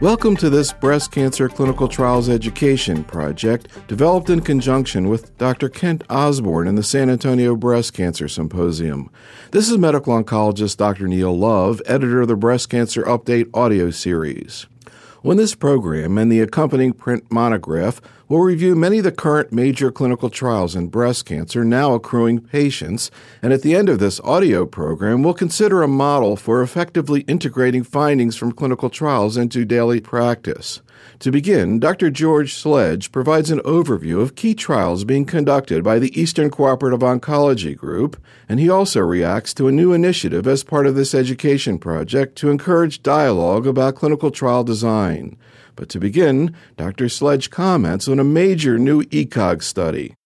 Welcome to this breast cancer clinical trials education project developed in conjunction with Dr. Kent Osborne and the San Antonio Breast Cancer Symposium. This is medical oncologist Dr. Neil Love, editor of the Breast Cancer Update audio series. On this program and the accompanying print monograph, we'll review many of the current major clinical trials in breast cancer now accruing patients, and at the end of this audio program, we'll consider a model for effectively integrating findings from clinical trials into daily practice. To begin, Dr. George Sledge provides an overview of key trials being conducted by the Eastern Cooperative Oncology Group, and he also reacts to a new initiative as part of this education project to encourage dialogue about clinical trial design. But to begin, Dr. Sledge comments on a major new ECOG study.